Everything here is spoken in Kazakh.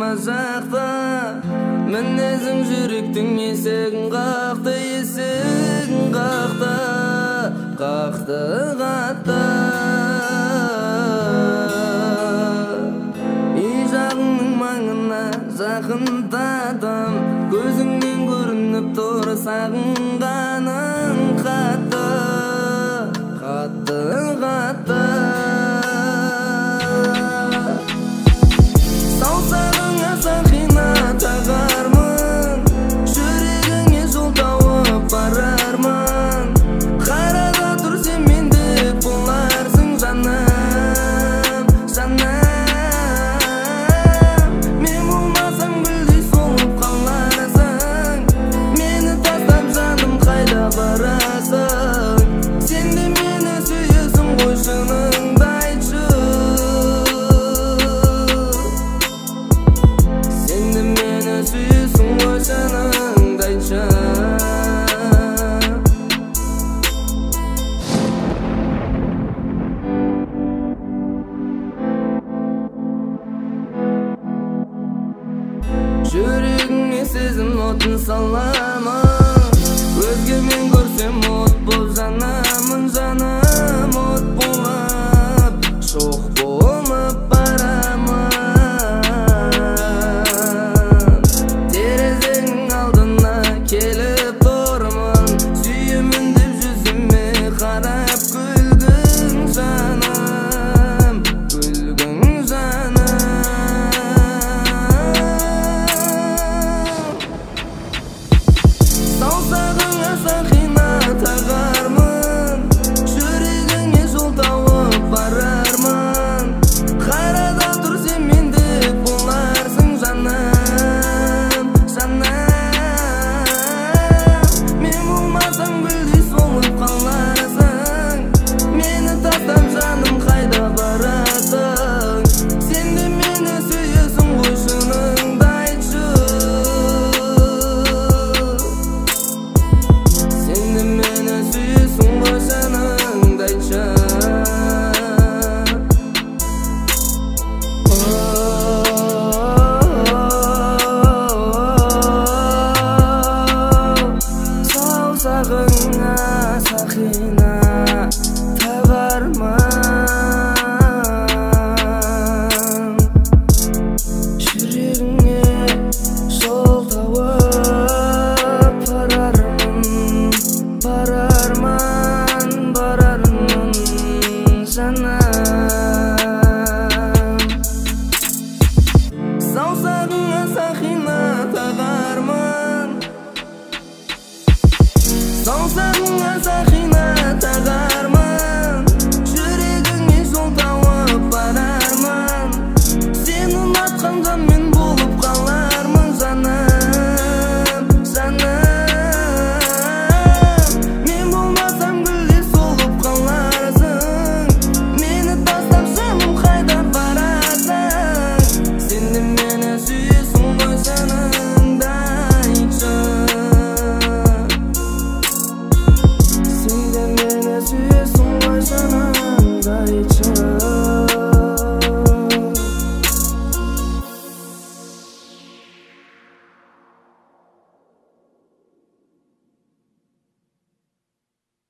жақта мінезің жүректің есігін қақты, есігін қақты, қақты қатты. Үй жағыңның маңына жақындадым, көзіңнен көрініп тұр сағынғаның қатты, қатты, қатты. Саусағыңа сақина тағармын, жүрегіңе жол тауып барармын. Қарада тұр сен мендік боларсың жаным, жаным. Мен болмасам гүлдей солып қаларсың, мені тастап жаным қайда барасың? Сен де мені сүйесің ғой шыныңды айтшы, сен де мені сүйесің ғой шыныңды айтшы. Жүрегіңе сезім отын саламын, өзгемен көрсем от бол жанамын, жаным от болып, шоқ болып барамын. Терезенің алдына келіп тұрмын, сүйемін деп жүзіме қарап күлгін жаным, күлгін жаным. Саусағыңа сақина тағармын, жүрегіңе жол тауып барармын. Қарада тұр сен мендік боларсың жаным, жаным. Мен болмасам гүлдей солып қаларсың, мені тастап жаным қайда барасың? Сен де мені сүйесің ғой шыныңды айтшы, сен де мені сүйесің ғой шыныңды айтшы. Саусағыңа сақина тағармын, жүрегіңе жол тауып барармын, барармын, барармын жаным. Саусағыңа сақина тағармын, саусағыңа сақина тағармын, жүрегіңе жол тауып барармын. Сені ұнатқан жан мен болып қалармын жаным, жаным. Мен болмасам гүлдей солып қаларсың, мені тастап жаным қайда барасың? Сен де мені сүйесің ғой шыныңды айтшы, сен де мені сүйесің ғой шыныңды айтшы.